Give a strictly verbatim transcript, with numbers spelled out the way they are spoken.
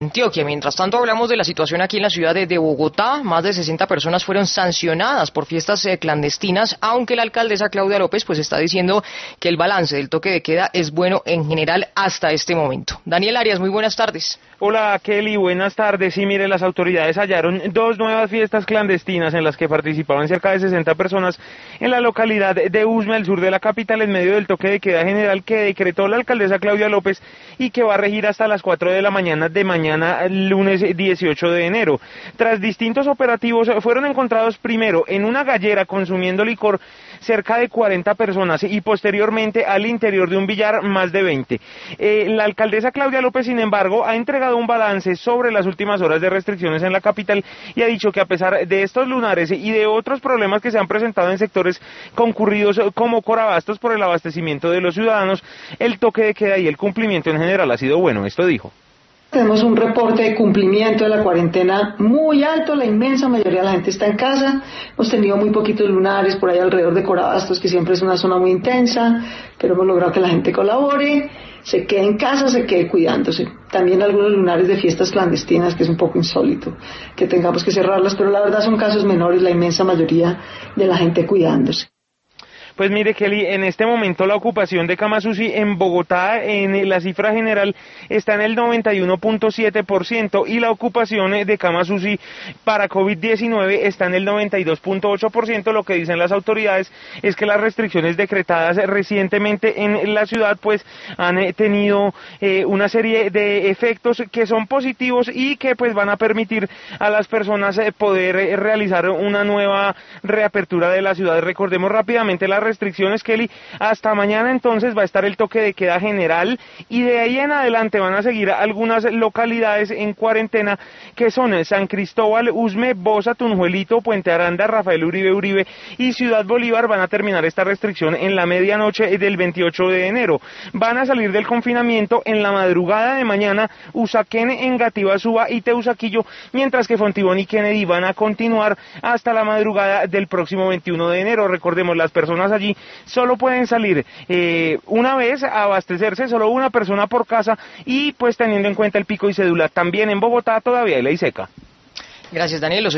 Antioquia. Mientras tanto, hablamos de la situación aquí en la ciudad de, de Bogotá. Más de sesenta personas fueron sancionadas por fiestas eh, clandestinas, aunque la alcaldesa Claudia López pues está diciendo que el balance del toque de queda es bueno en general hasta este momento. Daniel Arias, muy buenas tardes. Hola Kelly, buenas tardes. Sí, mire, las autoridades hallaron dos nuevas fiestas clandestinas en las que participaban cerca de sesenta personas en la localidad de Usme, al sur de la capital, en medio del toque de queda general que decretó la alcaldesa Claudia López y que va a regir hasta las cuatro de la mañana de mañana, lunes dieciocho de enero. Tras distintos operativos, fueron encontrados primero en una gallera consumiendo licor cerca de cuarenta personas y posteriormente al interior de un billar más de veinte. Eh, la alcaldesa Claudia López, sin embargo, ha entregado un balance sobre las últimas horas de restricciones en la capital y ha dicho que a pesar de estos lunares y de otros problemas que se han presentado en sectores concurridos como Corabastos por el abastecimiento de los ciudadanos, el toque de queda y el cumplimiento en general ha sido bueno. Esto dijo. Tenemos un reporte de cumplimiento de la cuarentena muy alto, la inmensa mayoría de la gente está en casa, hemos tenido muy poquitos lunares por ahí alrededor de Corabastos, que siempre es una zona muy intensa, pero hemos logrado que la gente colabore, se quede en casa, se quede cuidándose. También algunos lunares de fiestas clandestinas, que es un poco insólito que tengamos que cerrarlas, pero la verdad son casos menores, la inmensa mayoría de la gente cuidándose. Pues mire, Kelly, en este momento la ocupación de camas U C I en Bogotá, en la cifra general, está en el noventa y uno punto siete por ciento y la ocupación de camas U C I para COVID diecinueve está en el noventa y dos punto ocho por ciento. Lo que dicen las autoridades es que las restricciones decretadas recientemente en la ciudad pues han tenido eh, una serie de efectos que son positivos y que pues van a permitir a las personas eh, poder eh, realizar una nueva reapertura de la ciudad. Recordemos rápidamente las restricciones, Kelly. Hasta mañana entonces va a estar el toque de queda general y de ahí en adelante van a seguir algunas localidades en cuarentena que son San Cristóbal, Usme, Bosa, Tunjuelito, Puente Aranda, Rafael Uribe Uribe y Ciudad Bolívar. Van a terminar esta restricción en la medianoche del veintiocho de enero. Van a salir del confinamiento en la madrugada de mañana Usaquén, Engativá, Suba y Teusaquillo, mientras que Fontibón y Kennedy van a continuar hasta la madrugada del próximo veintiuno de enero. Recordemos, las personas allí solo pueden salir eh, una vez a abastecerse, solo una persona por casa y pues teniendo en cuenta el pico y cédula. También en Bogotá todavía hay ley seca. Gracias, Daniel.